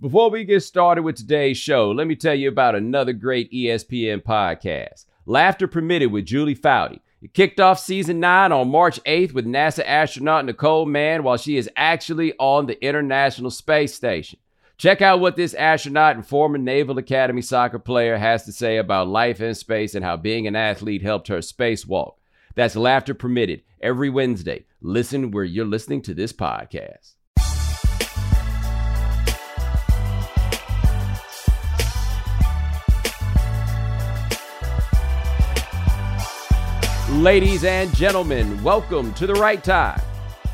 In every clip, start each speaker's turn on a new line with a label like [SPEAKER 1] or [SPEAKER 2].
[SPEAKER 1] Before we get started with today's show, let me tell you about another great ESPN podcast, Laughter Permitted with Julie Foudy. It kicked off season 9 on March 8th with NASA astronaut Nicole Mann while she is actually on the International Space Station. Check out what this astronaut and former Naval Academy soccer player has to say about life in space and how being an athlete helped her spacewalk. That's Laughter Permitted every Wednesday. Listen where you're listening to this podcast. Ladies and gentlemen, welcome to The Right Time.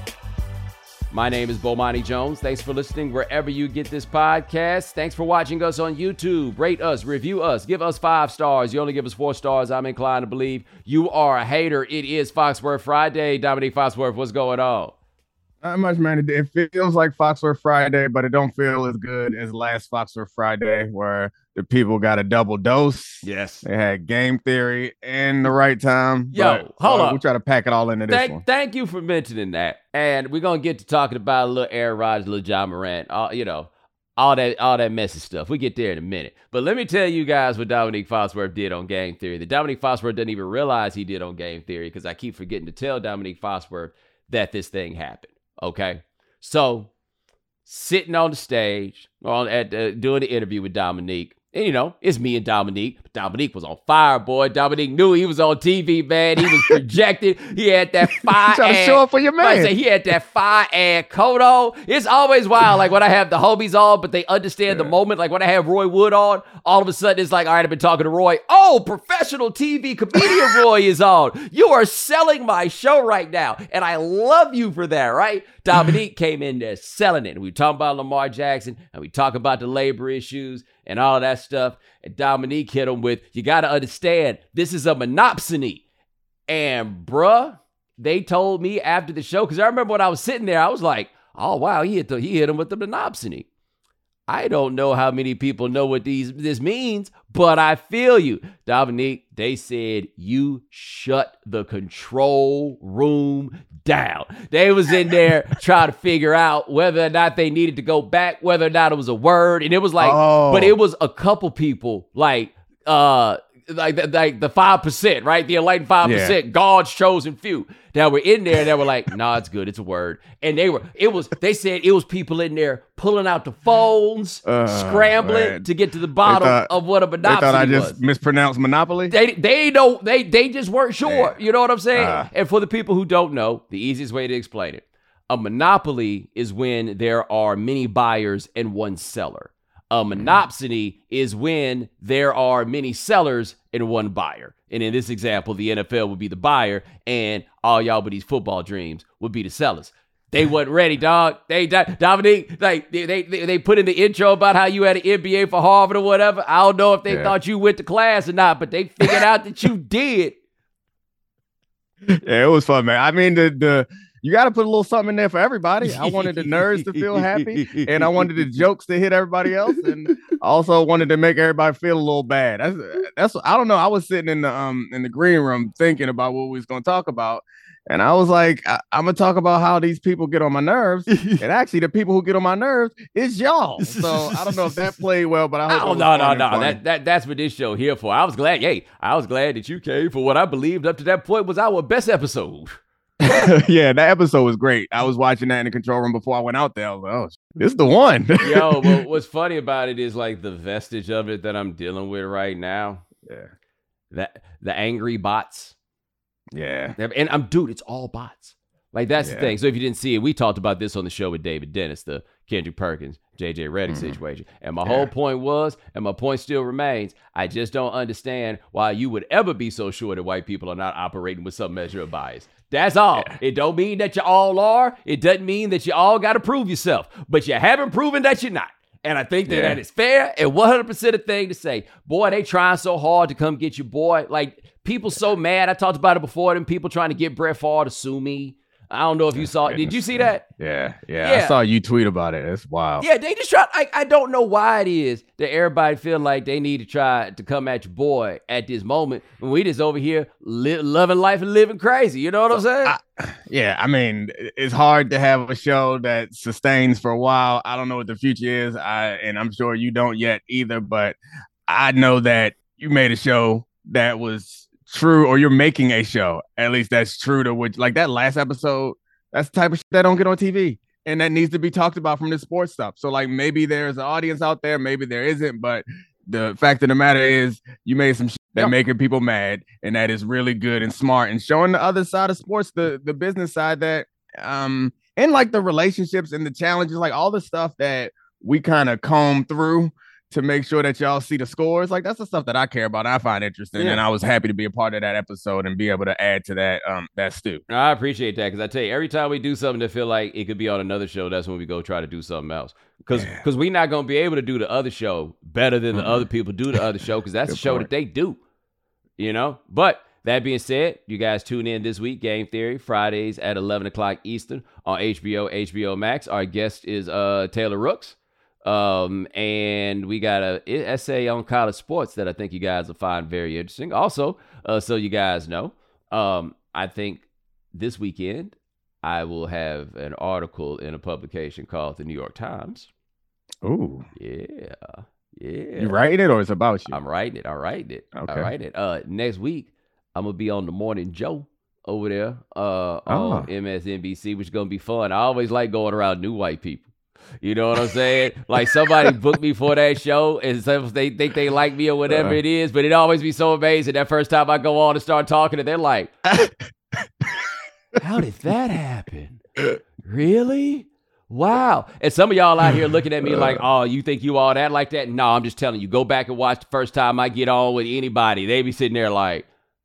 [SPEAKER 1] My name is Bomani Jones. Thanks for listening wherever you get this podcast. Thanks for watching us on YouTube. Rate us, review us, give us 5 stars. You only give us 4 stars. I'm inclined to believe you are a hater. It is Foxworth Friday. Dominique Foxworth, what's going on?
[SPEAKER 2] Not much, man. It feels like Foxworth Friday, but it don't feel as good as last Foxworth Friday where the people got a double dose.
[SPEAKER 1] Yes.
[SPEAKER 2] They had Game Theory and The Right Time.
[SPEAKER 1] Yo, hold on.
[SPEAKER 2] We'll try to pack it all into this one.
[SPEAKER 1] Thank you for mentioning that. And we're going to get to talking about a little Aaron Rodgers, a little John Morant, all that messy stuff. We get there in a minute. But let me tell you guys what Dominique Foxworth did on Game Theory. That Dominique Foxworth doesn't even realize he did on Game Theory because I keep forgetting to tell Dominique Foxworth that this thing happened. Okay? So, sitting on the stage, doing the interview with Dominique, and, it's me and Dominique. Dominique was on fire, boy. Dominique knew he was on TV, man. He was projected. He had that fire
[SPEAKER 2] trying to show up for your man.
[SPEAKER 1] He had that fire ad coat on. It's always wild, like when I have the homies on, but they understand the moment. Like when I have Roy Wood on, all of a sudden it's like, all right, I've been talking to Roy. Oh, professional TV comedian Roy is on. You are selling my show right now. And I love you for that, right? Dominique came in there selling it. We talking about Lamar Jackson and we talk about the labor issues and all of that stuff. And Dominique hit him with, you got to understand, this is a monopsony. And bruh, they told me after the show, because I remember when I was sitting there, I was like, oh, wow, he hit him with the monopsony. I don't know how many people know what this means, but I feel you. Dominique, they said, you shut the control room down. They was in there trying to figure out whether or not they needed to go back, whether or not it was a word. And it was like, but it was a couple people like the 5%, right? The enlightened 5%, God's chosen few that were in there that were like, nah, it's good. It's a word. And they said it was people in there pulling out the phones, scrambling to get to the bottom of what a monopsony was.
[SPEAKER 2] They thought I just mispronounced monopoly?
[SPEAKER 1] They just weren't sure. You know what I'm saying? And for the people who don't know, the easiest way to explain it, a monopoly is when there are many buyers and one seller. A monopsony is when there are many sellers and one buyer. And in this example, the NFL would be the buyer and all y'all but these football dreams would be the sellers. They wasn't ready, dog. Dominique, like they put in the intro about how you had an MBA for Harvard or whatever. I don't know if they thought you went to class or not, but they figured out that you did.
[SPEAKER 2] Yeah, it was fun, man. I mean, you got to put a little something in there for everybody. I wanted the nerds to feel happy, and I wanted the jokes to hit everybody else, and I also wanted to make everybody feel a little bad. That's I don't know. I was sitting in the green room thinking about what we was going to talk about, and I was like, I'm going to talk about how these people get on my nerves, and actually the people who get on my nerves is y'all. So I don't know if that played well, but I hope
[SPEAKER 1] no. That's what this show here for. I was glad that you came for what I believed up to that point was our best episode.
[SPEAKER 2] Yeah, that episode was great. I was watching that in the control room before I went out there. I was like, oh, this is the one.
[SPEAKER 1] Yo, but what's funny about it is like the vestige of it that I'm dealing with right now.
[SPEAKER 2] Yeah.
[SPEAKER 1] That the angry bots.
[SPEAKER 2] Yeah.
[SPEAKER 1] And it's all bots. Like that's the thing. So if you didn't see it, we talked about this on the show with David Dennis, the Kendrick Perkins, JJ Redick situation. And my whole point was, and my point still remains, I just don't understand why you would ever be so sure that white people are not operating with some measure of bias. That's all. Yeah. It don't mean that you all are. It doesn't mean that you all got to prove yourself. But you haven't proven that you're not. And I think that is fair and 100% a thing to say. Boy, they trying so hard to come get you, boy. Like, people so mad. I talked about it before. Them people trying to get Brett Favre to sue me. I don't know if you saw it. Did you see that?
[SPEAKER 2] Yeah. I saw you tweet about it. It's wild.
[SPEAKER 1] Yeah, they just try. I don't know why it is that everybody feel like they need to try to come at your boy at this moment when we just over here loving life and living crazy. You know what I'm saying?
[SPEAKER 2] I mean, it's hard to have a show that sustains for a while. I don't know what the future is, and I'm sure you don't yet either. But I know that you made a show that was true, or you're making a show at least that's true to which, like that last episode, that's the type of shit that don't get on TV and that needs to be talked about from the sports stuff. So like maybe there's an audience out there, maybe there isn't, but the fact of the matter is you made some shit that making people mad, and that is really good and smart and showing the other side of sports, the business side, that and like the relationships and the challenges, like all the stuff that we kind of comb through to make sure that y'all see the scores. Like that's the stuff that I care about. I find interesting, and I was happy to be a part of that episode and be able to add to that that stew.
[SPEAKER 1] I appreciate that, because I tell you, every time we do something that feel like it could be on another show, that's when we go try to do something else. Because we're not going to be able to do the other show better than the other people do the other show, because that's the show that they do, you know? But that being said, you guys tune in this week, Game Theory, Fridays at 11 o'clock Eastern on HBO Max. Our guest is Taylor Rooks. And we got an essay on college sports that I think you guys will find very interesting. Also, so you guys know, I think this weekend I will have an article in a publication called the New York Times.
[SPEAKER 2] Ooh.
[SPEAKER 1] Yeah.
[SPEAKER 2] You writing it, or it's about you?
[SPEAKER 1] I'm writing it. Okay.
[SPEAKER 2] I'm writing
[SPEAKER 1] it. Next week, I'm going to be on The Morning Joe over there on MSNBC, which is going to be fun. I always like going around new white people. You know what I'm saying? Like somebody booked me for that show, and some they think they like me or whatever it is, but it always be so amazing. That first time I go on and start talking, and they're like, "How did that happen? Really? Wow!" And some of y'all out here looking at me like, "Oh, you think you all that like that?" No, I'm just telling you. Go back and watch the first time I get on with anybody. They be sitting there like,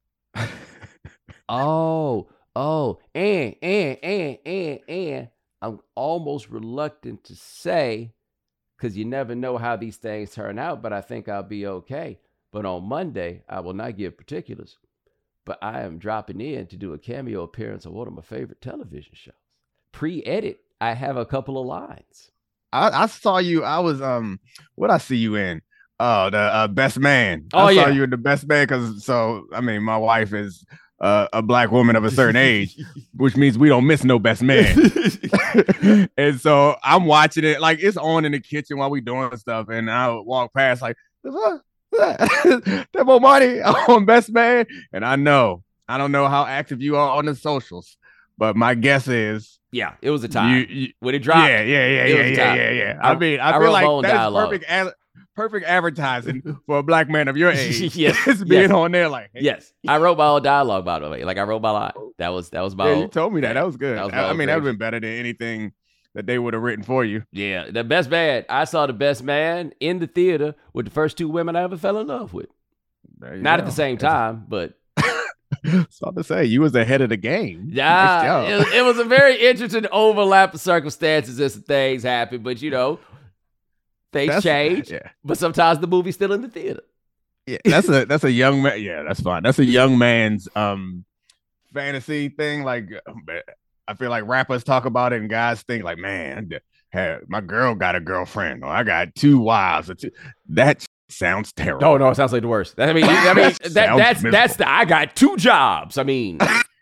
[SPEAKER 1] and. I'm almost reluctant to say, because you never know how these things turn out, but I think I'll be okay. But on Monday, I will not give particulars, but I am dropping in to do a cameo appearance on one of my favorite television shows. Pre-edit, I have a couple of lines.
[SPEAKER 2] I saw you. I was, what I see you in? Oh, the Best Man. I saw you in the Best Man because, I mean, my wife is a black woman of a certain age, which means we don't miss no Best Man. And so I'm watching it, like it's on in the kitchen while we doing stuff, and I walk past like, that boy Marty on Best Man. And I don't know how active you are on the socials, but my guess is
[SPEAKER 1] it was a time when it dropped.
[SPEAKER 2] Yeah. I mean, I feel like that's perfect advertising for a black man of your age. Yes, being on there like, hey.
[SPEAKER 1] Yes, I wrote my own dialogue, by the way. Like I wrote my line. That was my own.
[SPEAKER 2] You told me that. That was good. I mean, that would have been better than anything that they would have written for you.
[SPEAKER 1] Yeah, the Best Man. I saw the Best Man in the theater with the first two women I ever fell in love with. Not at the same time, but.
[SPEAKER 2] So to say, you was ahead of the game.
[SPEAKER 1] Yeah,
[SPEAKER 2] nice
[SPEAKER 1] it was a very interesting overlap of circumstances as things happen, but you know. Things change, but sometimes the movie's still in the theater.
[SPEAKER 2] Yeah, that's a young man. Yeah, that's fine. That's a young man's fantasy thing. Like, I feel like rappers talk about it, and guys think like, man, my girl got a girlfriend, or I got two wives. That sounds terrible.
[SPEAKER 1] Oh no, it sounds like the worst. I mean, that's the I got two jobs. I mean.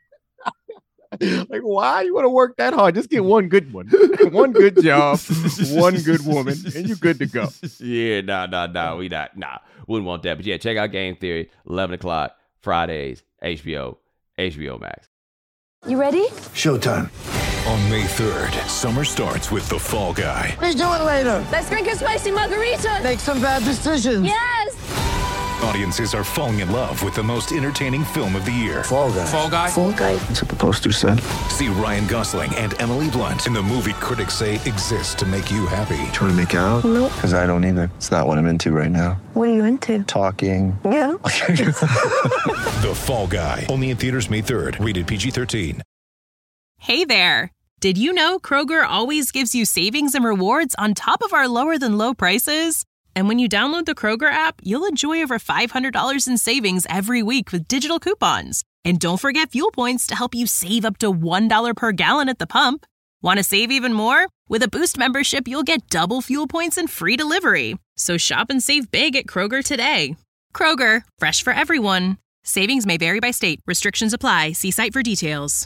[SPEAKER 2] Like, why you want to work that hard? Just get one good one, one good job, one good woman, and you're good to go.
[SPEAKER 1] Yeah, no, wouldn't want that. But yeah, check out Game Theory, 11 o'clock Fridays, HBO Max.
[SPEAKER 3] You ready?
[SPEAKER 4] Showtime. On May 3rd, summer starts with The Fall Guy.
[SPEAKER 3] Let's do it later. Let's drink a spicy margarita. Make some bad decisions. Yes.
[SPEAKER 4] Audiences are falling in love with the most entertaining film of the year.
[SPEAKER 3] Fall Guy.
[SPEAKER 4] Fall Guy?
[SPEAKER 3] Fall Guy.
[SPEAKER 4] That's what the poster said. See Ryan Gosling and Emily Blunt in the movie critics say exists to make you happy.
[SPEAKER 5] Trying to make it out?
[SPEAKER 3] Nope.
[SPEAKER 5] Because I don't either. It's not what I'm into right now.
[SPEAKER 3] What are you into?
[SPEAKER 5] Talking.
[SPEAKER 3] Yeah.
[SPEAKER 4] The Fall Guy. Only in theaters May 3rd. Rated PG-13.
[SPEAKER 6] Hey there. Did you know Kroger always gives you savings and rewards on top of our lower than low prices? And when you download the Kroger app, you'll enjoy over $500 in savings every week with digital coupons. And don't forget fuel points to help you save up to $1 per gallon at the pump. Want to save even more? With a Boost membership, you'll get double fuel points and free delivery. So shop and save big at Kroger today. Kroger, fresh for everyone. Savings may vary by state. Restrictions apply. See site for details.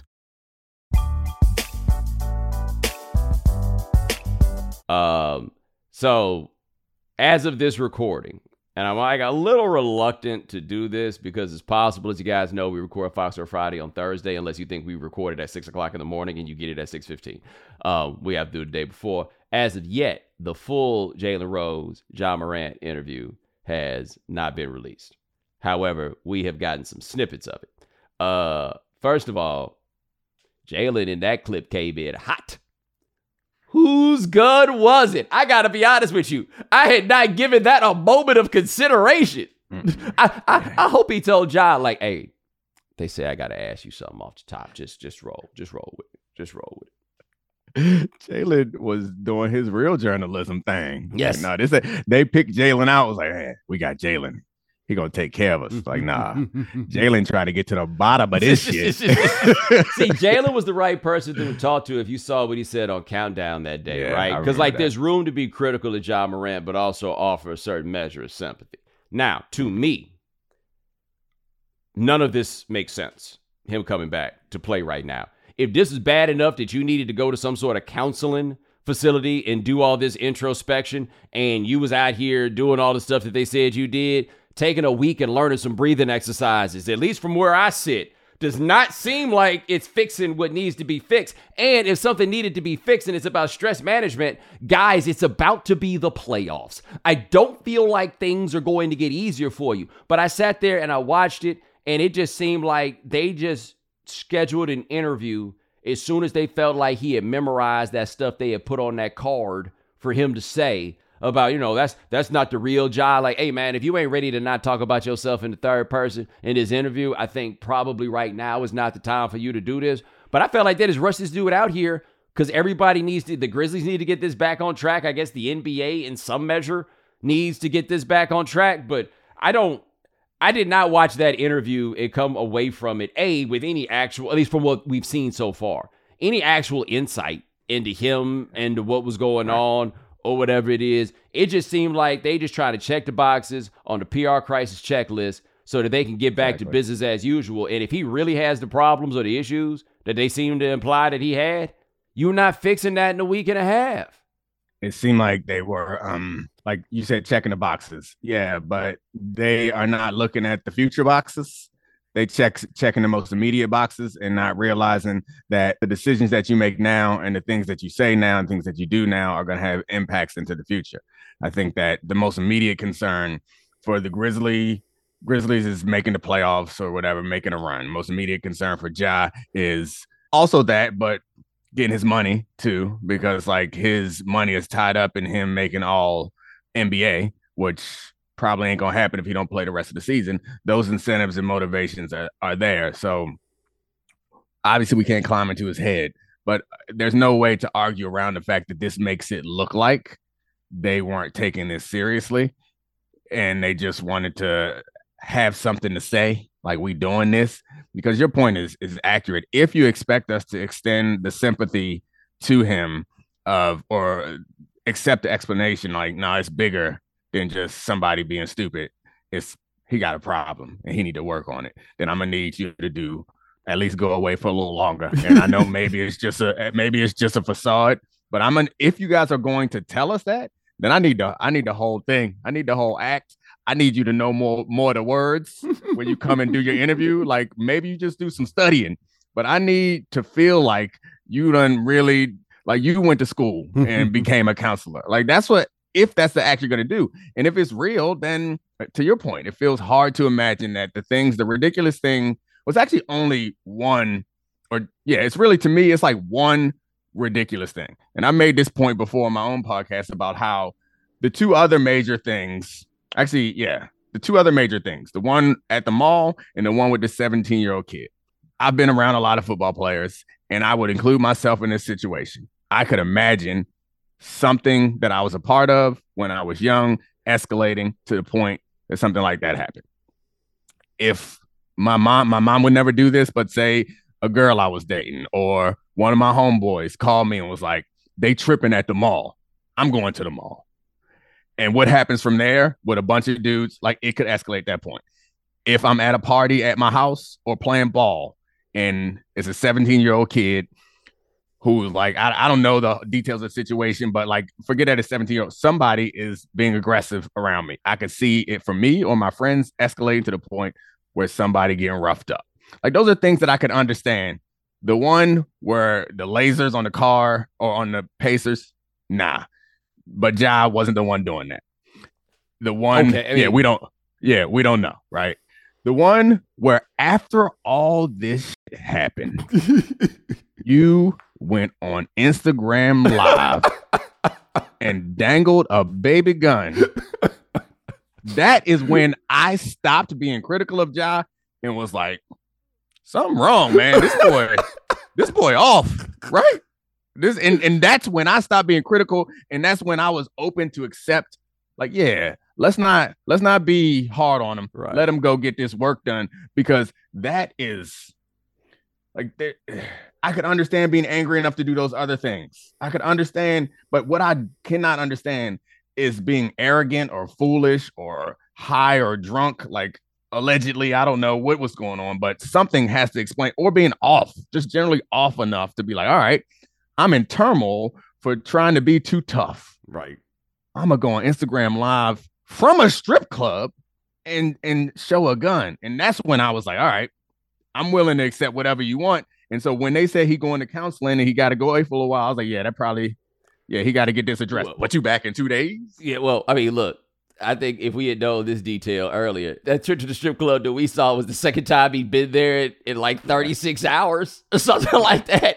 [SPEAKER 1] So as of this recording, and I'm like a little reluctant to do this because it's possible, as you guys know, we record Fox or Friday on Thursday, unless you think we recorded at 6 o'clock in the morning and you get it at 6:15. We have to do it the day before. As of yet, the full Jalen Rose, Ja Morant interview has not been released. However, we have gotten some snippets of it. First of all, Jalen in that clip came in hot. Whose gun was it? I got to be honest with you. I had not given that a moment of consideration. I hope he told Ja, like, hey, they say I got to ask you something off the top. Just roll with it. Just roll with it.
[SPEAKER 2] Jalen was doing his real journalism thing.
[SPEAKER 1] Yes.
[SPEAKER 2] Like, no, they picked Jalen out. It was like, hey, we got Jalen. He gonna take care of us. Like, nah. Jalen tried to get to the bottom of this shit.
[SPEAKER 1] See, Jalen was the right person to talk to if you saw what he said on Countdown that day, right? Because there's room to be critical of Ja Morant, but also offer a certain measure of sympathy. Now, to me, none of this makes sense. Him coming back to play right now. If this is bad enough that you needed to go to some sort of counseling facility and do all this introspection, and you was out here doing all the stuff that they said you did, taking a week and learning some breathing exercises, at least from where I sit, does not seem like it's fixing what needs to be fixed. And if something needed to be fixed and it's about stress management, guys, it's about to be the playoffs. I don't feel like things are going to get easier for you. But I sat there and I watched it, and it just seemed like they just scheduled an interview as soon as they felt like he had memorized that stuff they had put on that card for him to say about, that's not the real Ja. Like, hey, man, if you ain't ready to not talk about yourself in the third person in this interview, I think probably right now is not the time for you to do this. But I felt like they just rushed this dude out here because everybody the Grizzlies need to get this back on track. I guess the NBA in some measure needs to get this back on track. But I did not watch that interview and come away from it, with any actual, at least from what we've seen so far, any actual insight into him and to what was going on, or whatever it is. It just seemed like they just trying to check the boxes on the PR crisis checklist so that they can get back to business as usual. And if he really has the problems or the issues that they seem to imply that he had, you're not fixing that in a week and a half.
[SPEAKER 2] It seemed like they were, like you said, checking the boxes. Yeah, but they are not looking at the future boxes. They checking the most immediate boxes and not realizing that the decisions that you make now and the things that you say now and things that you do now are going to have impacts into the future. I think that the most immediate concern for the Grizzlies is making the playoffs or whatever, making a run. Most immediate concern for Ja is also that, but getting his money too, because like his money is tied up in him making all NBA, which probably ain't gonna happen if he don't play the rest of the season. Those incentives and motivations are there. So obviously we can't climb into his head, but there's no way to argue around the fact that this makes it look like they weren't taking this seriously and they just wanted to have something to say, like, we doing this. Because your point is accurate. If you expect us to extend the sympathy to him or accept the explanation, like, no, it's bigger than just somebody being stupid. He got a problem and he need to work on it. Then I'm gonna need you to at least go away for a little longer. And I know maybe it's just a facade, but if you guys are going to tell us that, then I need the whole thing. I need the whole act. I need you to know more of the words when you come and do your interview. Like, maybe you just do some studying, but I need to feel like you done really, like, you went to school and became a counselor. Like, if that's the act you're going to do. And if it's real, then to your point, it feels hard to imagine that the ridiculous thing was actually only one, it's really, to me, it's like one ridiculous thing. And I made this point before on my own podcast about how the two other major things, the one at the mall and the one with the 17-year-old kid. I've been around a lot of football players, and I would include myself in this situation. I could imagine something that I was a part of when I was young escalating to the point that something like that happened. If my mom would never do this, but say a girl I was dating or one of my homeboys called me and was like, they tripping at the mall. I'm going to the mall. And what happens from there with a bunch of dudes, like it could escalate that point. If I'm at a party at my house or playing ball and it's a 17-year-old kid who's like, I don't know the details of the situation, but like, forget that it's 17-year-old, somebody is being aggressive around me. I could see it from me or my friends escalating to the point where somebody getting roughed up. Like those are things that I could understand. The one where the lasers on the car or on the Pacers, nah. But Ja wasn't the one doing that. The one, we don't know, right? The one where after all this shit happened, you went on Instagram Live and dangled a baby gun. That is when I stopped being critical of Ja and was like, something wrong, man. This boy off, right? And that's when I stopped being critical, and that's when I was open to accept, like, yeah, let's not be hard on him. Right. Let him go get this work done, because that is like, I could understand being angry enough to do those other things. I could understand, but what I cannot understand is being arrogant or foolish or high or drunk, like allegedly. I don't know what was going on, but something has to explain, or being off, just generally off enough to be like, all right, I'm in turmoil for trying to be too tough.
[SPEAKER 1] Right.
[SPEAKER 2] I'm going to go on Instagram Live from a strip club and show a gun. And that's when I was like, all right, I'm willing to accept whatever you want. And so when they said he going to counseling and he got to go away for a while, I was like, he got to get this addressed. Well, but you back in 2 days?
[SPEAKER 1] Yeah, well, I mean, look, I think if we had known this detail earlier, that trip to the strip club that we saw was the second time he'd been there in like 36 hours or something like that.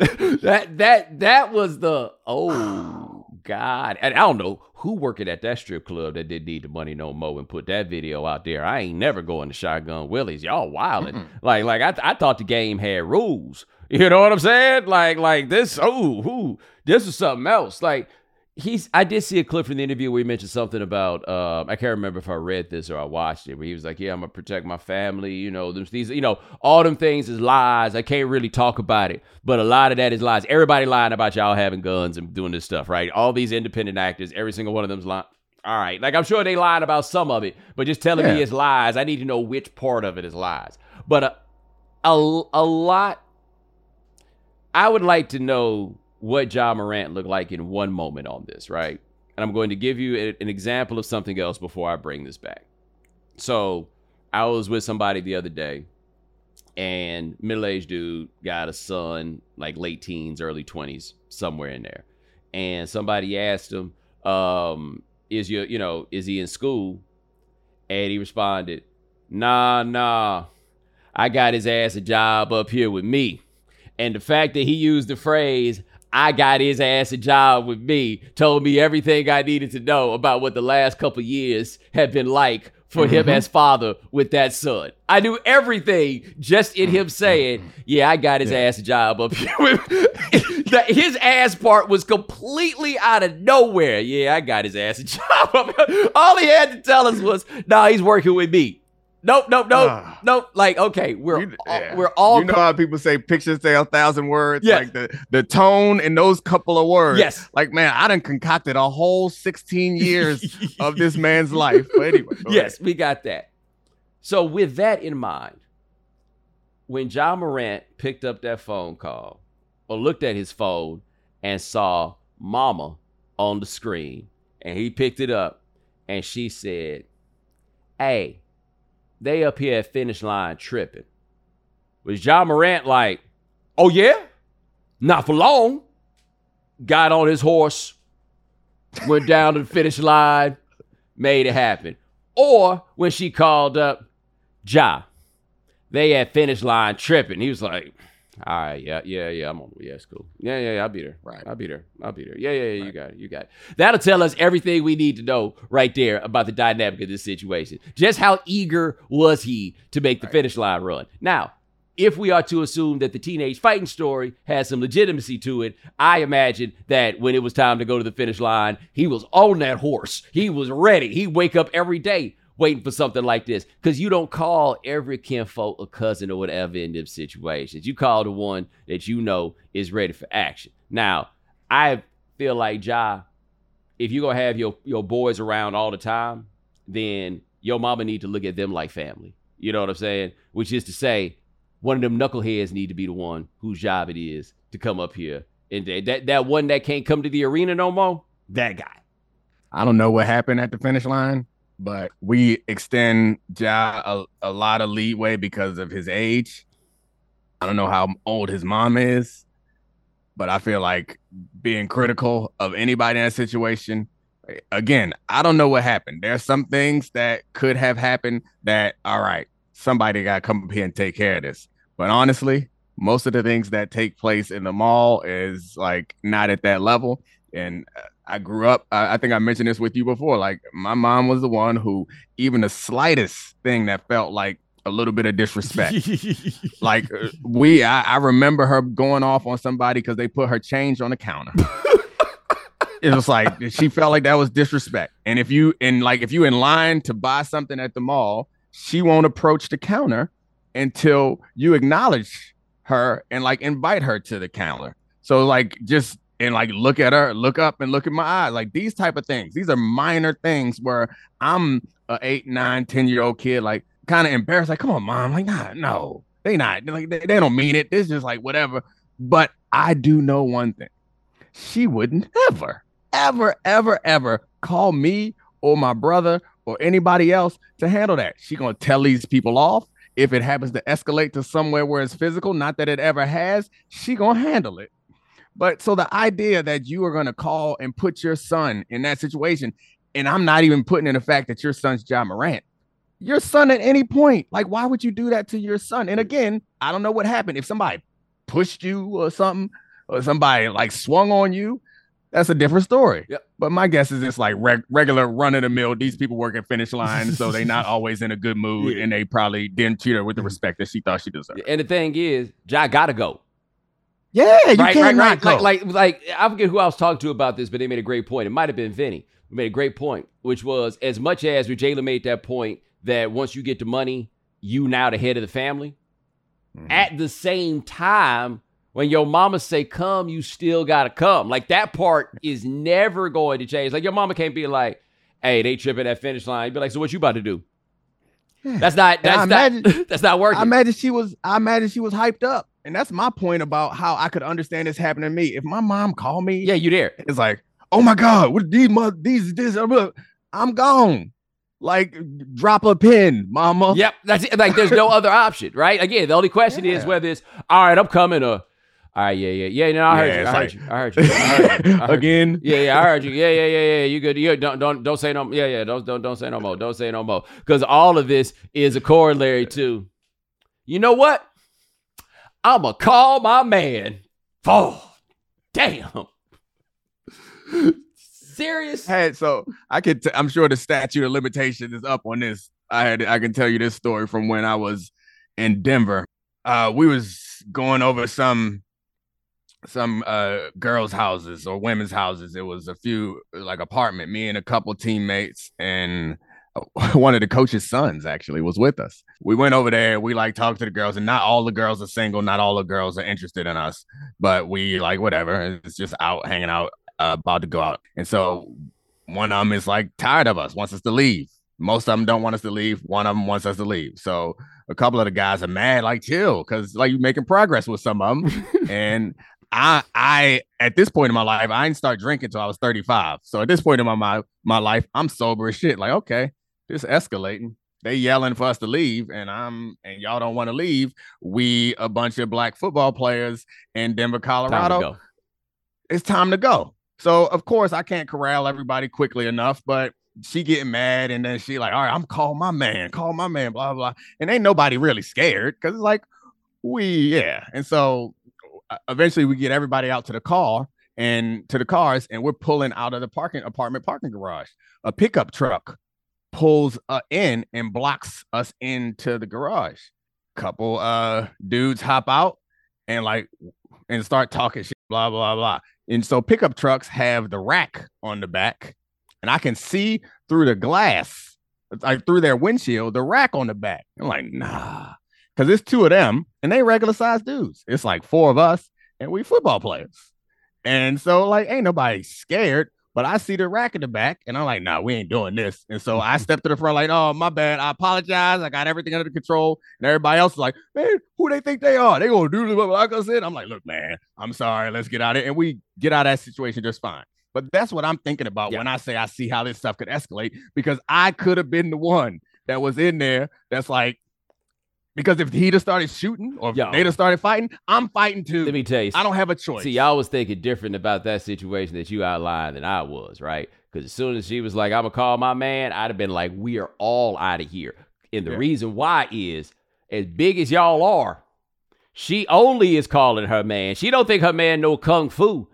[SPEAKER 1] That was the, oh, God. And I don't know who working at that strip club that didn't need the money no more and put that video out there. I ain't never going to Shotgun Willie's. Y'all wildin'. Like I thought the game had rules. You know what I'm saying? Like this, this was something else. Like, I did see a clip from the interview where he mentioned something about, I can't remember if I read this or I watched it, where he was like, yeah, I'm going to protect my family. You know, these, all them things is lies. I can't really talk about it, but a lot of that is lies. Everybody lying about y'all having guns and doing this stuff, right? All these independent actors, every single one of them's lying. All right. Like, I'm sure they lied about some of it, but just telling me it's lies. I need to know which part of it is lies. But a lot, I would like to know what Ja Morant looked like in one moment on this, right? And I'm going to give you an example of something else before I bring this back. So I was with somebody the other day, and middle-aged dude got a son, like late teens, early 20s, somewhere in there. And somebody asked him, is he in school? And he responded, nah, I got his ass a job up here with me. And the fact that he used the phrase, I got his ass a job with me, told me everything I needed to know about what the last couple years had been like for him as father with that son. I knew everything just in him saying, yeah, I got his ass a job up here with me. His ass part was completely out of nowhere. Yeah, I got his ass a job up here. All he had to tell us was, nah, he's working with me. Nope. Like, okay, we're all.
[SPEAKER 2] You know how people say pictures say 1,000 words?
[SPEAKER 1] Yes.
[SPEAKER 2] Like the tone in those couple of words.
[SPEAKER 1] Yes.
[SPEAKER 2] Like, man, I done concocted a whole 16 years of this man's life. But anyway.
[SPEAKER 1] Yes, we got that. So with that in mind, when Ja Morant picked up that phone call or looked at his phone and saw Mama on the screen, and he picked it up and she said, hey, they up here at finish line tripping. Was Ja Morant like, oh yeah? Not for long. Got on his horse, went down to the finish line, made it happen. Or when she called up, Ja, they at finish line tripping. He was like, all right, yeah, I'm on the way. Yeah, it's cool. Yeah, I'll be there. Right. I'll be there. Yeah, right. You got it. That'll tell us everything we need to know right there about the dynamic of this situation. Just how eager was he to make the finish line run? Now, if we are to assume that the teenage fighting story has some legitimacy to it, I imagine that when it was time to go to the finish line, he was on that horse. He was ready. He'd wake up every day waiting for something like this. Because you don't call every kinfolk a cousin or whatever in them situations. You call the one that you know is ready for action. Now, I feel like, Ja, if you're going to have your boys around all the time, then your mama need to look at them like family. You know what I'm saying? Which is to say, one of them knuckleheads need to be the one whose job it is to come up here. And that one that can't come to the arena no more, that guy.
[SPEAKER 2] I don't know what happened at the finish line, but we extend Ja a lot of leeway because of his age. I don't know how old his mom is, but I feel like being critical of anybody in that situation, again, I don't know what happened. There's some things that could have happened that, all right, somebody got to come up here and take care of this. But honestly, most of the things that take place in the mall is like not at that level. And I grew up, I think I mentioned this with you before, like my mom was the one who even the slightest thing that felt like a little bit of disrespect. Like I remember her going off on somebody because they put her change on the counter. It was like she felt like that was disrespect. And if you in line to buy something at the mall, she won't approach the counter until you acknowledge her and like invite her to the counter. So like just and like look at her, look up and look at my eyes. Like these type of things. These are minor things where I'm a 8, 9, 10-year-old kid, like kind of embarrassed. Like, come on, mom. Like, nah, no, they not. Like they don't mean it. It's just like whatever. But I do know one thing. She wouldn't ever call me or my brother or anybody else to handle that. She gonna tell these people off. If it happens to escalate to somewhere where it's physical, not that it ever has, she gonna handle it. But so the idea that you are gonna call and put your son in that situation, and I'm not even putting in the fact that your son's Ja Morant, your son at any point, like why would you do that to your son? And again, I don't know what happened. If somebody pushed you or something, or somebody like swung on you, that's a different story. Yep. But my guess is it's like regular run-of-the-mill. These people work at finish line, so they're not always in a good mood, and they probably didn't treat her with the respect that she thought she deserved.
[SPEAKER 1] And the thing is, Ja gotta go.
[SPEAKER 2] Yeah, you can't not go.
[SPEAKER 1] Like I forget who I was talking to about this, but they made a great point. It might have been Vinny. We made a great point, which was as much as Jalen made that point that once you get the money, you now the head of the family. Mm-hmm. At the same time, when your mama say come, you still gotta come. Like that part is never going to change. Like your mama can't be like, hey, they tripping that finish line. You'd be like, so what you about to do? That's not working.
[SPEAKER 2] I imagine she was hyped up. And that's my point about how I could understand this happening to me. If my mom called me,
[SPEAKER 1] yeah, you there.
[SPEAKER 2] It's like, oh my God, what these I'm gone. Like, drop a pin, mama.
[SPEAKER 1] Yep, that's it. Like, there's no other option, right? Again, the only question is whether it's all right, I'm coming, or all right, yeah. No, I heard you.
[SPEAKER 2] Again.
[SPEAKER 1] Yeah, I heard you. Yeah. You good? You don't say no. Yeah. Don't say no more. Don't say no more. Because all of this is a corollary to, you know what? I'ma call my man. Oh, damn. Serious?
[SPEAKER 2] Hey, so I'm sure the statute of limitation is up on this. I can tell you this story from when I was in Denver. We was going over some girls' houses or women's houses. It was a few like apartment. Me and a couple teammates and one of the coach's sons actually was with us. We went over there. We like talked to the girls, and not all the girls are single. Not all the girls are interested in us, but we like whatever. It's just out hanging out, about to go out. And so one of them is like tired of us, wants us to leave. Most of them don't want us to leave. One of them wants us to leave. So a couple of the guys are mad, like chill, because like you're making progress with some of them. And I at this point in my life, I didn't start drinking until I was 35. So at this point in my life, I'm sober as shit. Like, okay, this escalating. They yelling for us to leave, and y'all don't want to leave. We a bunch of black football players in Denver, Colorado. It's time to go. So of course I can't corral everybody quickly enough, but she getting mad, and then she like, all right, I'm call my man, blah, blah. And ain't nobody really scared because it's like, And so eventually we get everybody out to the car and to the cars, and we're pulling out of the apartment parking garage. A pickup truck pulls in and blocks us into the garage. Couple dudes hop out and start talking shit, blah, blah, blah. And so pickup trucks have the rack on the back, and I can see through the glass like through their windshield, the rack on the back. I'm like, nah, because it's 2 of them and they regular sized dudes. It's like 4 of us and we football players. And so like, ain't nobody scared. But I see the rack in the back, and I'm like, nah, we ain't doing this. And so I stepped to the front like, oh, my bad. I apologize. I got everything under control. And everybody else is like, man, who they think they are? They going to do this like I said. I'm like, look, man, I'm sorry. Let's get out of it. And we get out of that situation just fine. But that's what I'm thinking about when I say I see how this stuff could escalate, because I could have been the one that was in there that's like, because if he'd have started shooting or if they'd have started fighting, I'm fighting too.
[SPEAKER 1] Let me tell you.
[SPEAKER 2] I don't have a choice.
[SPEAKER 1] See, I was thinking different about that situation that you outlined than I was, right? Because as soon as she was like, I'm going to call my man, I'd have been like, we are all out of here. And the reason why is, as big as y'all are, she only is calling her man. She don't think her man know kung fu.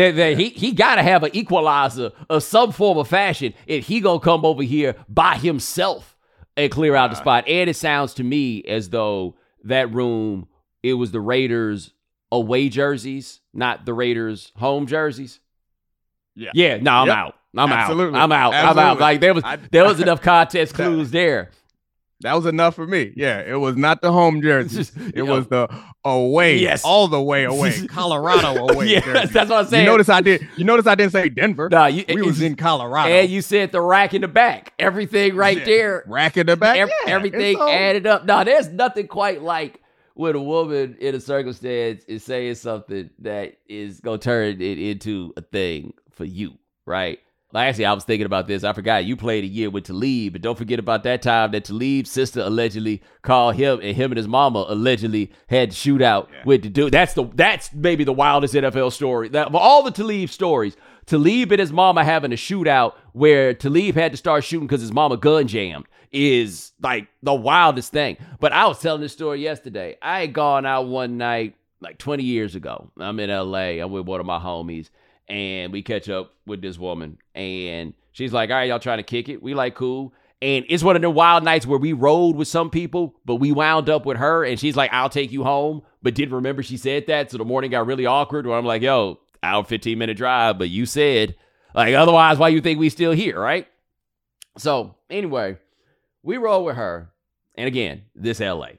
[SPEAKER 1] He got to have an equalizer of some form of fashion if he going to come over here by himself and clear out the spot. And it sounds to me as though that room, it was the Raiders away jerseys, not the Raiders home jerseys. Yeah. No, I'm out. I'm out. Like there was enough context clues there.
[SPEAKER 2] That was enough for me. Yeah, it was not the home jersey. It was the away, all the way away, Colorado away.
[SPEAKER 1] Yes, that's what I'm saying.
[SPEAKER 2] You notice I didn't say Denver.
[SPEAKER 1] Nah,
[SPEAKER 2] we was in Colorado.
[SPEAKER 1] And you said the rack in the back. Everything right there.
[SPEAKER 2] Rack in the back.
[SPEAKER 1] Everything added up. Now, there's nothing quite like when a woman in a circumstance is saying something that is going to turn it into a thing for you, right? Like, actually, I was thinking about this. I forgot you played a year with Talib, but don't forget about that time that Talib's sister allegedly called him, and him and his mama allegedly had to shoot out with the dude. That's maybe the wildest NFL story. Of all the Talib stories, Talib and his mama having a shootout where Talib had to start shooting because his mama gun jammed is like the wildest thing. But I was telling this story yesterday. I had gone out one night like 20 years ago. I'm in LA. I'm with one of my homies. And we catch up with this woman, and she's like, all right, y'all trying to kick it? We like, cool. And it's one of the wild nights where we rode with some people, but we wound up with her, and she's like, I'll take you home, but didn't remember she said that, so the morning got really awkward, where I'm like, yo, hour 15-minute drive, but you said, like, otherwise, why you think we still here, right? So, anyway, we roll with her, and again, this LA.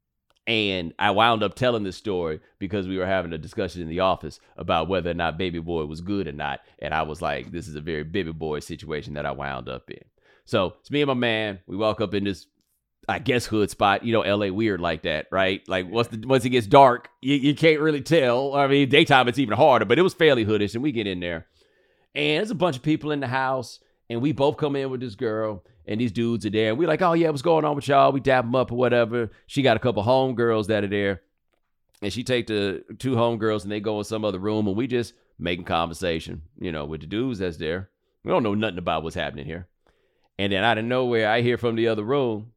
[SPEAKER 1] And I wound up telling this story because we were having a discussion in the office about whether or not Baby Boy was good or not. And I was like, this is a very Baby Boy situation that I wound up in. So it's me and my man. We walk up in this, I guess, hood spot. You know, LA weird like that, right? Like once it gets dark, you can't really tell. I mean, daytime it's even harder, but it was fairly hoodish. And we get in there. And there's a bunch of people in the house. And we both come in with this girl. And these dudes are there. And we're like, oh, yeah, what's going on with y'all? We dap them up or whatever. She got a couple homegirls that are there. And she take the 2 homegirls and they go in some other room. And we just making conversation, you know, with the dudes that's there. We don't know nothing about what's happening here. And then out of nowhere, I hear from the other room,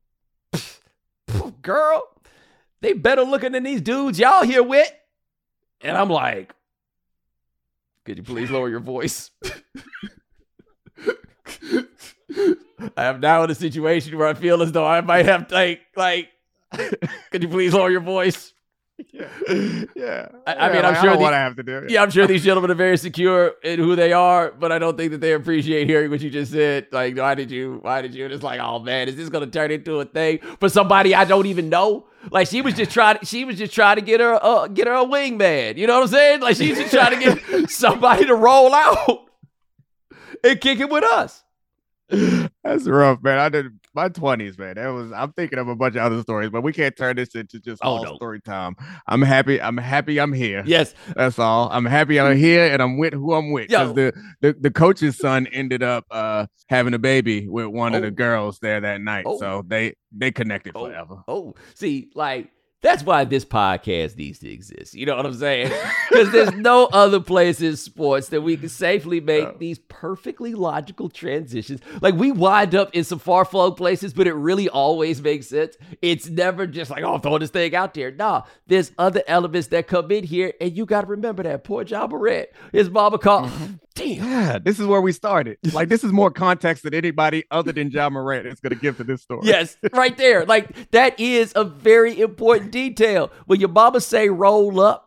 [SPEAKER 1] girl, they better looking than these dudes y'all here with. And I'm like, could you please lower your voice? I am now in a situation where I feel as though I might have to, like, could you please lower your voice?
[SPEAKER 2] Yeah.
[SPEAKER 1] I mean, I'm sure
[SPEAKER 2] what I have to do.
[SPEAKER 1] Yeah, I'm sure these gentlemen are very secure in who they are, but I don't think that they appreciate hearing what you just said. Like, why did you? And it's like, oh man, is this gonna turn into a thing for somebody I don't even know? Like, she was just trying to get her a wingman. You know what I'm saying? Like, she's just trying to get somebody to roll out and kick it with us.
[SPEAKER 2] That's rough, man. I did my 20s, man. I'm thinking of a bunch of other stories, but we can't turn this into just story time. I'm happy I'm here.
[SPEAKER 1] Yes.
[SPEAKER 2] That's all. I'm happy I'm here and I'm with who I'm with. Because the coach's son ended up having a baby with one of the girls there that night. So they connected forever.
[SPEAKER 1] See, like, that's why this podcast needs to exist. You know what I'm saying? Because there's no other place in sports that we can safely make these perfectly logical transitions. Like, we wind up in some far-flung places, but it really always makes sense. It's never just like, oh, throw this thing out there. Nah, there's other elements that come in here, and you got to remember that. Poor John Barrett, his mama called. Damn.
[SPEAKER 2] Yeah, this is where we started. Like, this is more context than anybody other than John Morant is going to give to this story.
[SPEAKER 1] Yes, right there. Like, that is a very important detail. When your mama say roll up,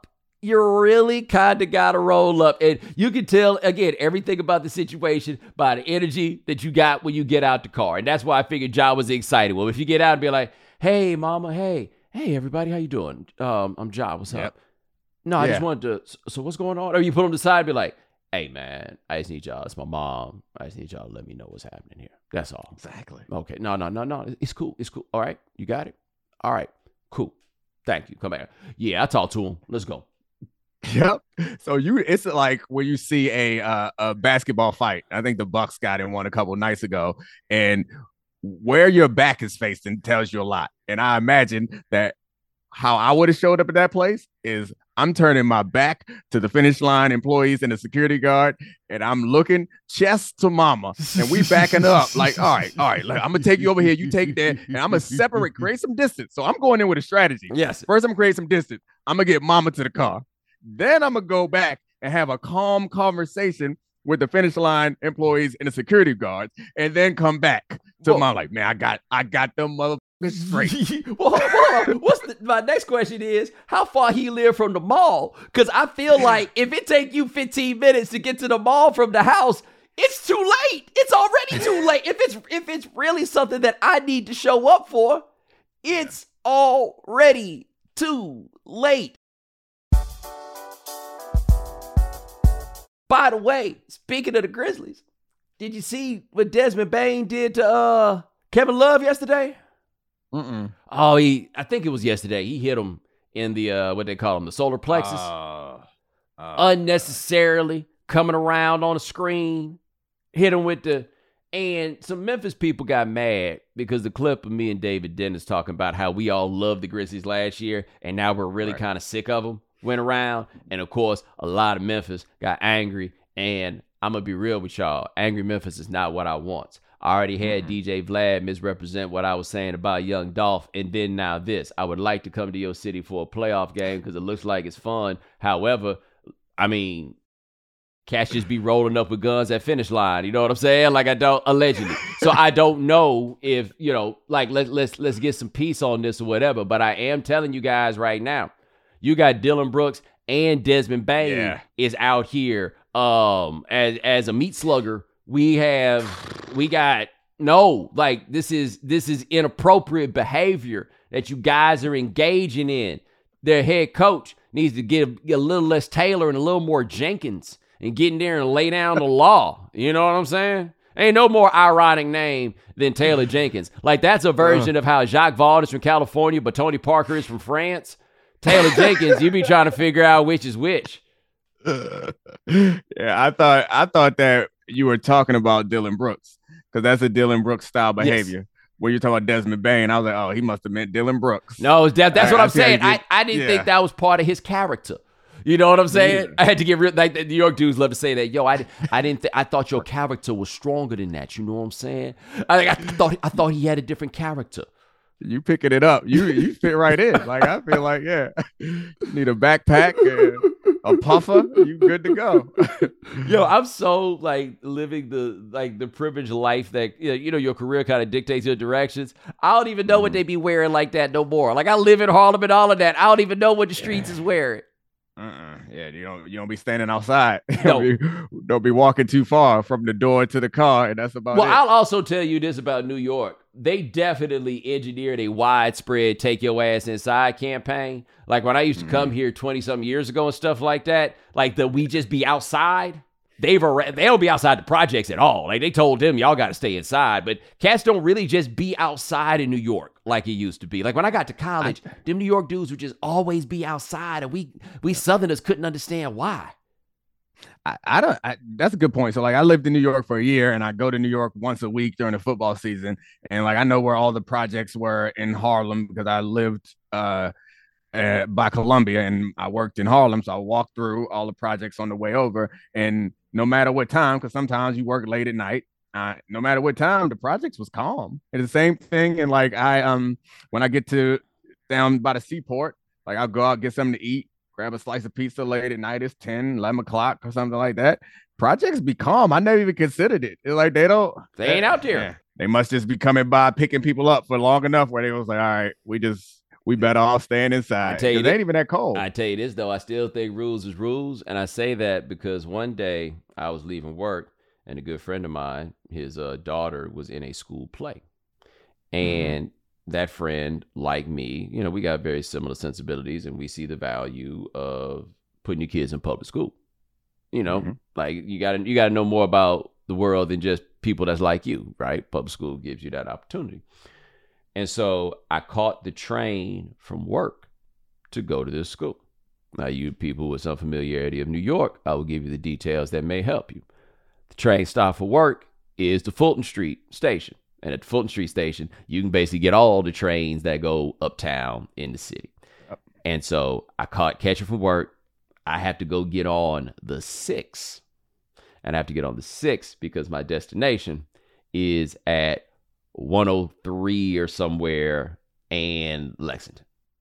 [SPEAKER 1] you really kind of got to roll up. And you can tell, again, everything about the situation by the energy that you got when you get out the car. And that's why I figured Ja was excited. Well, if you get out and be like, hey, mama, hey, everybody, how you doing? I'm Ja, what's up? No, I just wanted to, so what's going on? Or you put him to the side and be like, hey, man, I just need y'all. It's my mom. I just need y'all to let me know what's happening here. That's all.
[SPEAKER 2] Exactly.
[SPEAKER 1] Okay. No. It's cool. All right. You got it? All right. Cool. Thank you. Come back. Yeah, I talked to him. Let's go.
[SPEAKER 2] Yep. So it's like when you see a basketball fight. I think the Bucks got in one a couple nights ago, and where your back is facing tells you a lot. And I imagine that how I would have showed up at that place is I'm turning my back to the finish line employees and the security guard, and I'm looking chest to mama, and we backing up like, all right, like, I'm gonna take you over here, you take that, and I'm gonna create some distance. So I'm going in with a strategy.
[SPEAKER 1] Yes.
[SPEAKER 2] First, I'm gonna create some distance. I'm gonna get mama to the car. Then I'm gonna go back and have a calm conversation with the finish line employees and the security guards, and then come back to mom like, man, I got them motherfuckers straight.
[SPEAKER 1] Well, my next question is, how far he live from the mall? Because I feel like if it take you 15 minutes to get to the mall from the house, it's too late. It's already too late. If it's really something that I need to show up for, it's already too late. By the way, speaking of the Grizzlies, did you see what Desmond Bane did to Kevin Love yesterday?
[SPEAKER 2] Mm-mm.
[SPEAKER 1] Oh, I think it was yesterday. He hit him in the, what they call him, the solar plexus. Unnecessarily coming around on the screen, hit him with and some Memphis people got mad because the clip of me and David Dennis talking about how we all loved the Grizzlies last year, and now we're really kind of sick of them, went around. And of course, a lot of Memphis got angry, and I'm going to be real with y'all. Angry Memphis is not what I want. I already had DJ Vlad misrepresent what I was saying about Young Dolph, and then now this. I would like to come to your city for a playoff game because it looks like it's fun. However, I mean, cats just be rolling up with guns at finish line. You know what I'm saying? Like, I don't, allegedly. So I don't know if, like, let's get some peace on this or whatever. But I am telling you guys right now, you got Dylan Brooks and Desmond Bane is out here as a meat slugger. This is inappropriate behavior that you guys are engaging in. Their head coach needs to get a little less Taylor and a little more Jenkins and get in there and lay down the law. You know what I'm saying? Ain't no more ironic name than Taylor Jenkins. Like, that's a version of how Jacques Vaughn is from California, but Tony Parker is from France. Taylor Jenkins, you be trying to figure out which is which.
[SPEAKER 2] Yeah, I thought that you were talking about Dylan Brooks, because that's a Dylan Brooks style behavior. Yes. When you're talking about Desmond Bane, I was like, oh, he must have meant Dylan Brooks.
[SPEAKER 1] No, that's what I'm saying. I didn't think that was part of his character. You know what I'm saying? I had to get real. Like, the New York dudes love to say that. Yo, I thought your character was stronger than that. You know what I'm saying? I thought he had a different character.
[SPEAKER 2] You picking it up. You fit right in. Like, I feel like, you need a backpack, a puffer. You good to go.
[SPEAKER 1] Yo, I'm so like living the privileged life that your career kind of dictates your directions. I don't even know what they be wearing like that no more. Like, I live in Harlem and all of that. I don't even know what the streets is wearing.
[SPEAKER 2] Yeah, you don't be standing outside. Don't be walking too far from the door to the car, and that's about it.
[SPEAKER 1] Well, I'll also tell you this about New York. They definitely engineered a widespread take your ass inside campaign. Like, when I used to come here 20-something years ago and stuff like that, like we just be outside. They don't be outside the projects at all. Like, they told them, y'all got to stay inside. But cats don't really just be outside in New York like it used to be. Like, when I got to college, them New York dudes would just always be outside, and we Southerners couldn't understand why.
[SPEAKER 2] That's a good point. So, like, I lived in New York for a year, and I go to New York once a week during the football season. And, like, I know where all the projects were in Harlem because I lived by Columbia, and I worked in Harlem. So I walked through all the projects on the way over, and no matter what time, because sometimes you work late at night, no matter what time, the projects was calm. It's the same thing. And like, when I get to down by the seaport, like, I'll go out, get something to eat, grab a slice of pizza late at night. It's 10, 11 o'clock or something like that. Projects be calm. I never even considered it. It's like, they ain't
[SPEAKER 1] out there.
[SPEAKER 2] Yeah, they must just be coming by, picking people up for long enough where they was like, all right, we we better all stand inside. It ain't even that cold.
[SPEAKER 1] I tell you this, though. I still think rules is rules. And I say that because one day I was leaving work and a good friend of mine, his daughter was in a school play. And that friend, like me, you know, we got very similar sensibilities and we see the value of putting your kids in public school. You know, like you gotta know more about the world than just people that's like you, right? Public school gives you that opportunity. And so I caught the train from work to go to this school. Now, you people with some familiarity of New York, I will give you the details that may help you. The train stop for work is the Fulton Street station. And at the Fulton Street station, you can basically get all the trains that go uptown in the city. And so I catch it from work. I have to go get on the 6. And I have to get on the 6 because my destination is at 103 or somewhere and Lexington.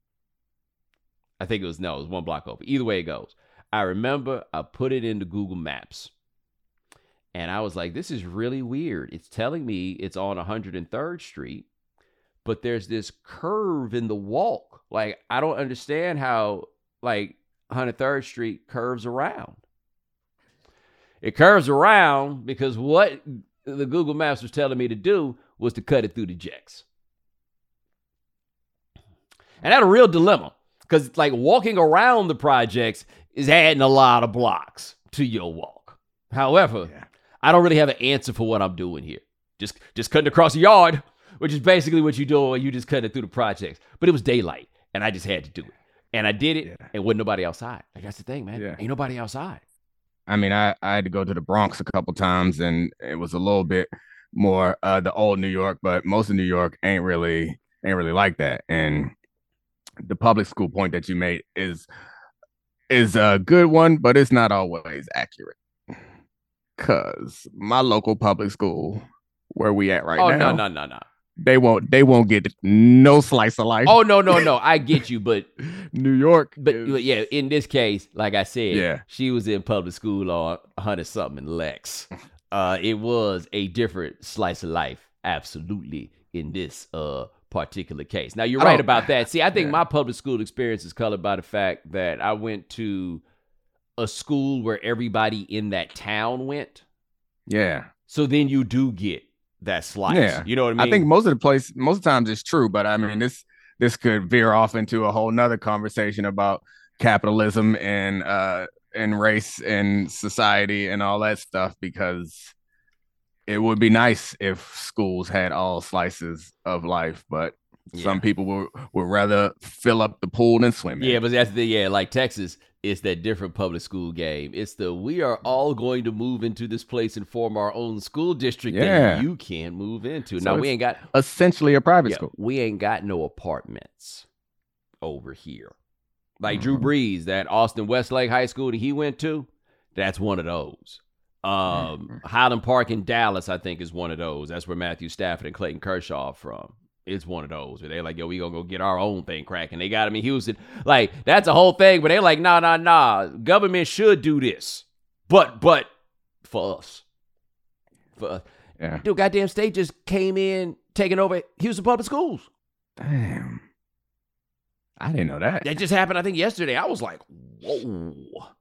[SPEAKER 1] I think it was one block over. Either way it goes. I remember I put it into Google Maps. And I was like, this is really weird. It's telling me it's on 103rd Street, but there's this curve in the walk. Like, I don't understand how, like, 103rd Street curves around. It curves around because what the Google Maps was telling me to do was to cut it through the jacks. And that's a real dilemma because, like, walking around the projects is adding a lot of blocks to your walk. However, I don't really have an answer for what I'm doing here. Just cutting across the yard, which is basically what you do when you just cut it through the projects. But it was daylight, and I just had to do it. And I did it, and wasn't nobody outside. Like, that's the thing, man. Ain't nobody outside.
[SPEAKER 2] I mean, I had to go to the Bronx a couple times, and it was a little bit more the old New York, but most of New York ain't really like that. And the public school point that you made is a good one, but it's not always accurate. Cause my local public school, where we at right now,
[SPEAKER 1] no.
[SPEAKER 2] They won't get no slice of life.
[SPEAKER 1] Oh, no. I get you, but
[SPEAKER 2] New York.
[SPEAKER 1] But yeah, in this case, like I said, she was in public school on 100-something in Lex. It was a different slice of life, absolutely, in this particular case. Now, you're right about that. See, I think my public school experience is colored by the fact that I went to a school where everybody in that town went.
[SPEAKER 2] Yeah.
[SPEAKER 1] So then you do get that slice.
[SPEAKER 2] Yeah.
[SPEAKER 1] You know what I mean?
[SPEAKER 2] I think most of the times it's true, but I mean, this could veer off into a whole nother conversation about capitalism and race and society and all that stuff, because it would be nice if schools had all slices of life, but some people would rather fill up the pool than swim in.
[SPEAKER 1] Yeah, but that's like Texas, it's that different public school game. It's we are all going to move into this place and form our own school district that you can't move into. So now, we ain't got
[SPEAKER 2] essentially a private school.
[SPEAKER 1] We ain't got no apartments over here. Like Drew Brees, that Austin Westlake High School that he went to, that's one of those. Highland Park in Dallas, I think, is one of those. That's where Matthew Stafford and Clayton Kershaw are from. It's one of those where they're like, yo, we gonna go get our own thing cracking. They got him in Houston. Like, that's a whole thing, but they're like, nah. Government should do this. But for us. Yeah. Dude, goddamn state just came in, taking over Houston Public Schools.
[SPEAKER 2] Damn. I didn't know that.
[SPEAKER 1] That just happened, I think, yesterday. I was like, whoa.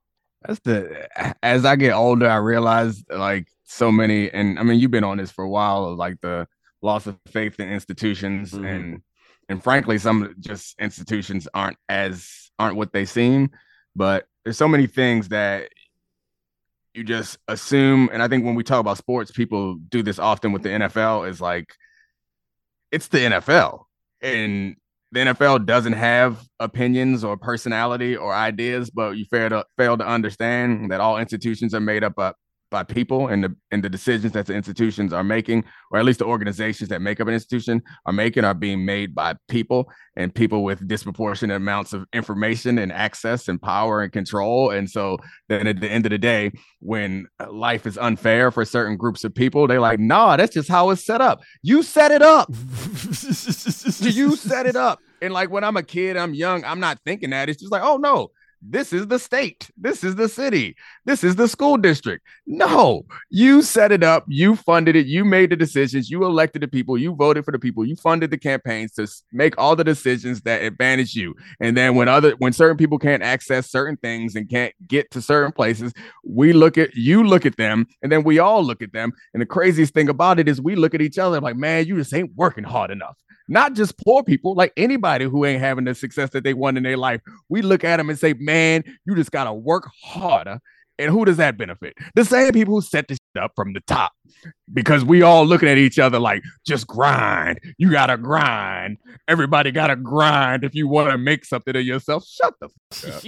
[SPEAKER 2] As I get older, I realize, like, so many, and I mean, you've been on this for a while, of like the loss of faith in institutions, and frankly, some just institutions aren't what they seem. But there's so many things that you just assume, and I think when we talk about sports, people do this often with the NFL, is like, it's the NFL, and the NFL doesn't have opinions or personality or ideas, but you fail to understand that all institutions are made up by people, and the decisions that the institutions are making, or at least the organizations that make up an institution are being made by people, and people with disproportionate amounts of information and access and power and control. And so then at the end of the day, when life is unfair for certain groups of people, they're like, nah, that's just how it's set up. You set it up. You set it up. And like, when I'm a kid, I'm young, I'm not thinking that. It's just like, oh no, this is the state. This is the city. This is the school district. No, you set it up. You funded it. You made the decisions. You elected the people. You voted for the people. You funded the campaigns to make all the decisions that advantage you. And then when certain people can't access certain things and can't get to certain places, you look at them, and then we all look at them. And the craziest thing about it is we look at each other like, man, you just ain't working hard enough. Not just poor people, like anybody who ain't having the success that they want in their life. We look at them and say, man, you just got to work harder. And who does that benefit? The same people who set this shit up from the top, because we all looking at each other like, just grind. You got to grind. Everybody got to grind if you want to make something of yourself. Shut the fuck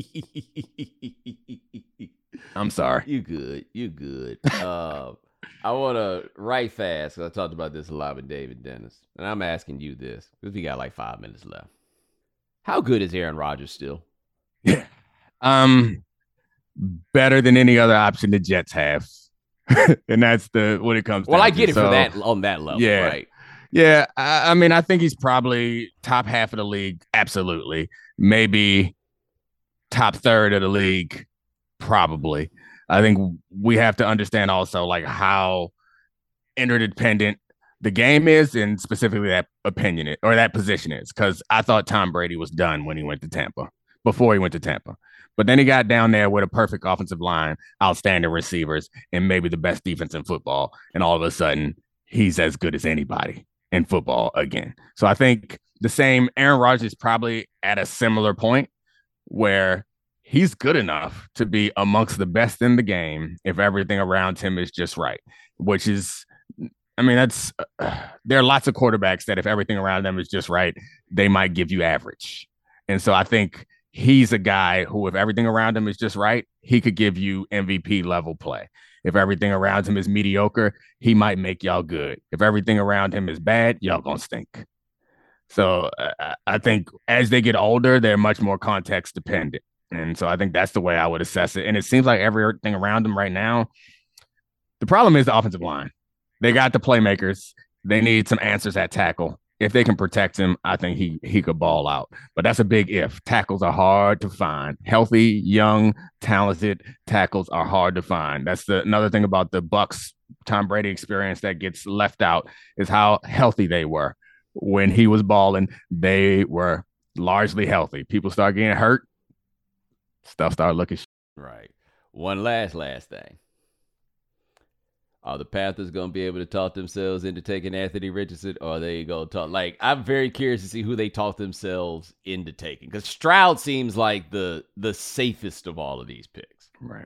[SPEAKER 2] up. I'm sorry.
[SPEAKER 1] You good. I want to write fast, because I talked about this a lot with David Dennis. And I'm asking you this, because we got like 5 minutes left. How good is Aaron Rodgers still?
[SPEAKER 2] Yeah. Better than any other option the Jets have. And that's what it comes to.
[SPEAKER 1] Well, I get it for that on that level,
[SPEAKER 2] yeah.
[SPEAKER 1] Right?
[SPEAKER 2] Yeah. I mean, I think he's probably top half of the league. Absolutely. Maybe top third of the league. Probably. I think we have to understand also like how interdependent the game is, and specifically that that position is. Because I thought Tom Brady was done when he went to Tampa, before he went to Tampa. But then he got down there with a perfect offensive line, outstanding receivers, and maybe the best defense in football. And all of a sudden, he's as good as anybody in football again. So I think the same Aaron Rodgers is probably at a similar point where he's good enough to be amongst the best in the game if everything around him is just right, which is, I mean, there are lots of quarterbacks that if everything around them is just right, they might give you average. And so I think he's a guy who, if everything around him is just right, he could give you MVP level play. If everything around him is mediocre, he might make y'all good. If everything around him is bad, y'all gonna stink. So I think as they get older, they're much more context dependent. And so I think that's the way I would assess it. And it seems like everything around them right now, the problem is the offensive line. They got the playmakers. They need some answers at tackle. If they can protect him, I think he could ball out. But that's a big if. Tackles are hard to find. Healthy, young, talented tackles are hard to find. That's another thing about the Bucs Tom Brady experience that gets left out, is how healthy they were. When he was balling, they were largely healthy. People start getting hurt. Stuff started looking
[SPEAKER 1] right. One last thing. Are the Panthers going to be able to talk themselves into taking Anthony Richardson, or are they going to talk? Like, I'm very curious to see who they talk themselves into taking, because Stroud seems like the safest of all of these picks.
[SPEAKER 2] Right.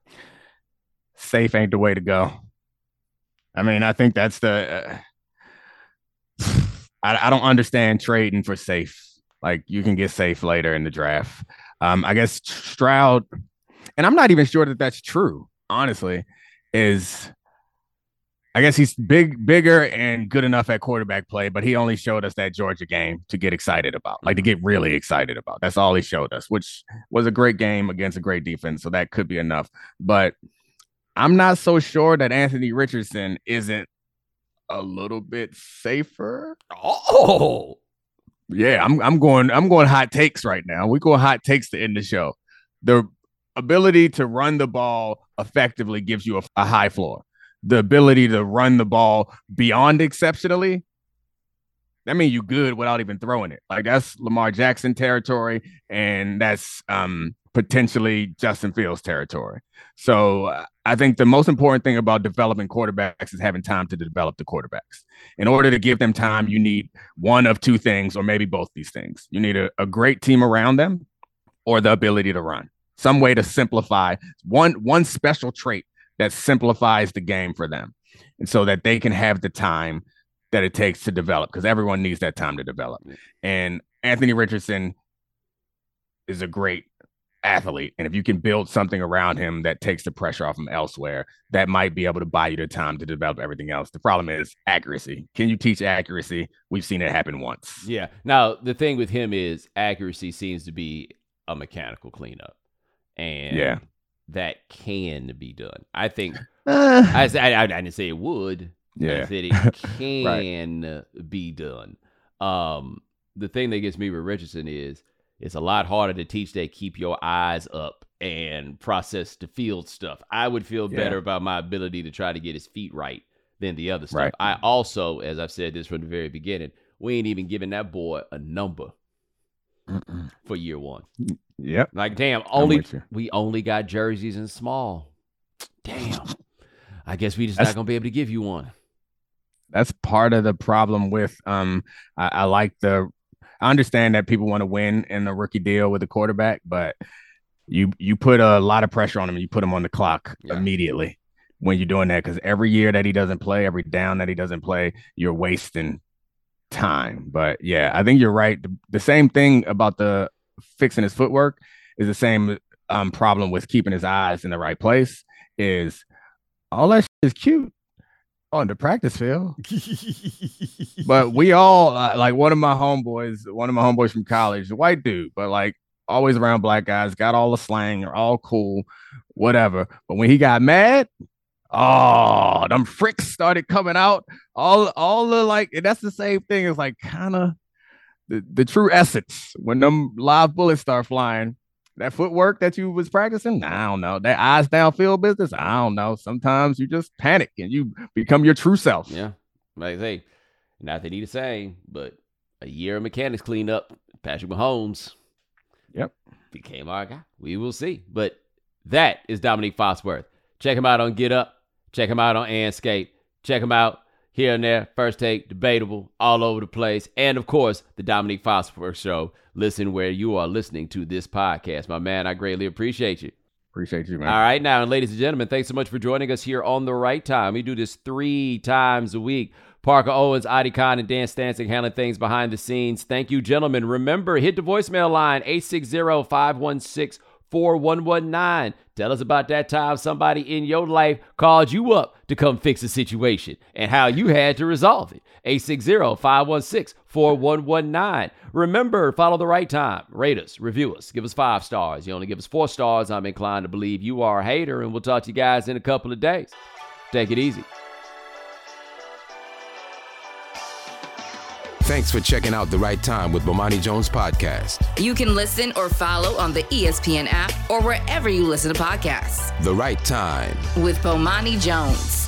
[SPEAKER 2] Safe ain't the way to go. I mean, I think that's the I don't understand trading for safe. Like, you can get safe later in the draft. I guess Stroud, and I'm not even sure that that's true, honestly, is I guess he's bigger and good enough at quarterback play, but he only showed us that Georgia game to get excited about, like to get really excited about. That's all he showed us, which was a great game against a great defense. So that could be enough. But I'm not so sure that Anthony Richardson isn't a little bit safer.
[SPEAKER 1] Oh,
[SPEAKER 2] yeah, I'm going hot takes right now. We go hot takes to end the show. The ability to run the ball effectively gives you a high floor. The ability to run the ball beyond exceptionally, that means you good without even throwing it. Like, that's Lamar Jackson territory, and that's potentially Justin Fields territory. So I think the most important thing about developing quarterbacks is having time to develop the quarterbacks. In order to give them time, you need one of two things, or maybe both these things. You need a great team around them, or the ability to run. Some way to simplify one special trait that simplifies the game for them, and so that they can have the time that it takes to develop, because everyone needs that time to develop. And Anthony Richardson is a great athlete, and if you can build something around him that takes the pressure off him elsewhere, that might be able to buy you the time to develop everything else. The problem is accuracy. Can you teach accuracy? We've seen it happen once.
[SPEAKER 1] Yeah. Now, the thing with him is accuracy seems to be a mechanical cleanup, and
[SPEAKER 2] yeah,
[SPEAKER 1] that can be done. I think I didn't say it would.
[SPEAKER 2] Yeah.
[SPEAKER 1] I said it can be done. The thing that gets me with Richardson is it's a lot harder to teach that keep your eyes up and process the field stuff. I would feel better about my ability to try to get his feet right than the other stuff.
[SPEAKER 2] Right.
[SPEAKER 1] I also, as I've said this from the very beginning, we ain't even giving that boy a number for year one.
[SPEAKER 2] Yep.
[SPEAKER 1] Like, damn, we only got jerseys in small. Damn. I guess we just not going to be able to give you one.
[SPEAKER 2] That's part of the problem with I understand that people want to win in a rookie deal with a quarterback, but you put a lot of pressure on him. You put him on the clock immediately when you're doing that, because every year that he doesn't play, every down that he doesn't play, you're wasting time. But yeah, I think you're right. The same thing about the fixing his footwork is the same problem with keeping his eyes in the right place. Is all that shit is cute on the practice field, but we all like one of my homeboys from college, a white dude, but like always around black guys, got all the slang, they're all cool, whatever. But when he got mad, them fricks started coming out. All the like, and that's the same thing as like kind of the true essence when them live bullets start flying. That footwork that you was practicing, I don't know. That eyes downfield business, I don't know. Sometimes you just panic and you become your true self.
[SPEAKER 1] Yeah, like I say, not that he the same, but a year of mechanics cleanup, Patrick Mahomes, became our guy. We will see. But that is Dominique Foxworth. Check him out on Get Up. Check him out on Anscape. Check him out here and there. First Take, Debatable, all over the place. And, of course, the Dominique Foxworth Show. Listen where you are listening to this podcast. My man, I greatly appreciate you.
[SPEAKER 2] Appreciate you, man.
[SPEAKER 1] All right, now, and ladies and gentlemen, thanks so much for joining us here on The Right Time. We do this 3 times a week. Parker Owens, Adi Khan, and Dan Stancic handling things behind the scenes. Thank you, gentlemen. Remember, hit the voicemail line, 860-516-4119. Tell us about that time somebody in your life called you up to come fix a situation and how you had to resolve it. 860-516-4119. Remember, follow The Right Time. Rate us, review us, give us 5 stars. You only give us 4 stars, I'm inclined to believe you are a hater, and we'll talk to you guys in a couple of days. Take it easy.
[SPEAKER 7] Thanks for checking out The Right Time with Bomani Jones podcast.
[SPEAKER 8] You can listen or follow on the ESPN app or wherever you listen to podcasts.
[SPEAKER 7] The Right Time
[SPEAKER 8] with Bomani Jones.